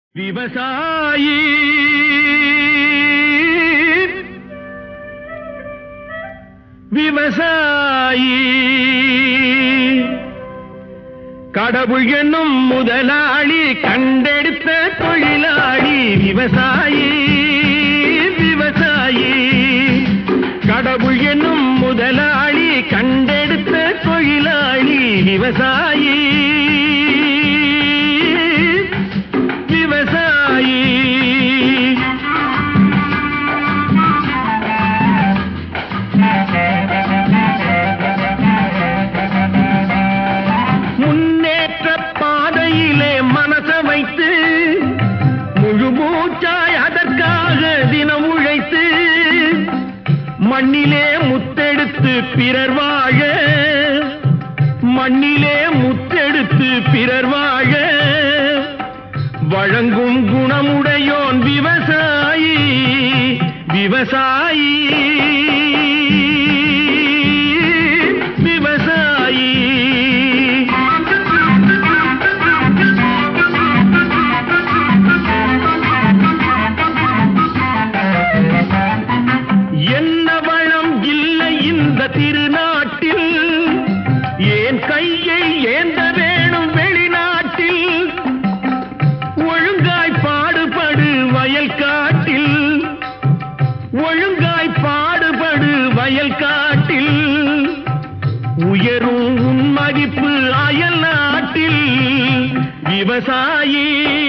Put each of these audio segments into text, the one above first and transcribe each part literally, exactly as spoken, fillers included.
விவசாயி விவசாயி கடவுள் என்னும் முதலாளி கண்டெடுத்த தொழிலாளி விவசாயி விவசாயி கடவுள் என்னும் முதலாளி கண்டெடுத்த தொழிலாளி விவசாயி விவசாயி முன்னேற்ற பாதையிலே மனச வைத்து முழு மூச்சாய் அதற்காக தினம் உழைத்து மண்ணிலே முத்தெடுத்து பிறர் வாழ மண்ணிலே முத்தெடுத்து பிறர் வாழ வழங்கும் குணமுடையோன் விவசாயி விவசாயி விவசாயி என்ன வளம் இல்லை இந்த திருநாட்டில் ஏன் கையை ஏந்த வேணும் வெளிநாட்டில் ஒழுங்காய் பாடுபடு வயல் காட்டில் ஒழுங்காய் பாடுபடு வயல் காட்டில் உயரும் உன் மதிப்பு அயல் நாட்டில் விவசாயி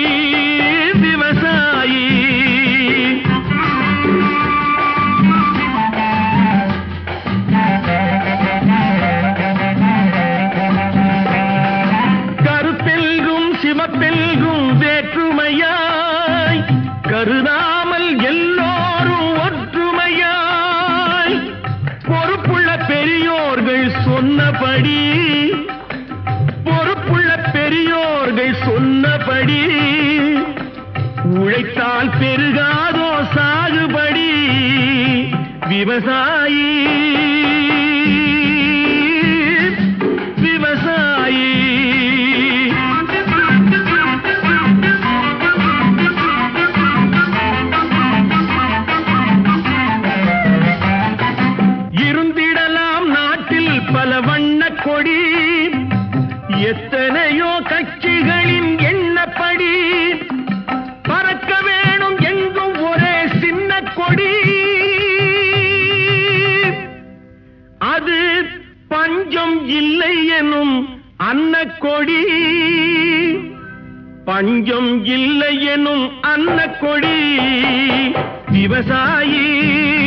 விவசாயி கருத்தெல்கும் சிவப்பெல்கும் வேற்றுமையாய் கருதாமல் எல்லோரும் ஒற்றுமையாய் பொறுப்புள்ள பெரியோர்கள் சொன்னபடி பொறுப்புள்ள பெரியோர்கள் சொன்னபடி உழைத்தால் பெருகாதோ சாகுபடி விவசாயி விவசாயி இருந்திடலாம் நாட்டில் பல வண்ண கொடி எத்தனையோ கட்சிகளின் எண்ணப்படி பறக்க வேணும் எங்கும் ஒரே சின்ன கொடி அது பஞ்சம் இல்லை எனும் அன்னக்கொடி பஞ்சம் இல்லை எனும் அன்னக்கொடி விவசாயி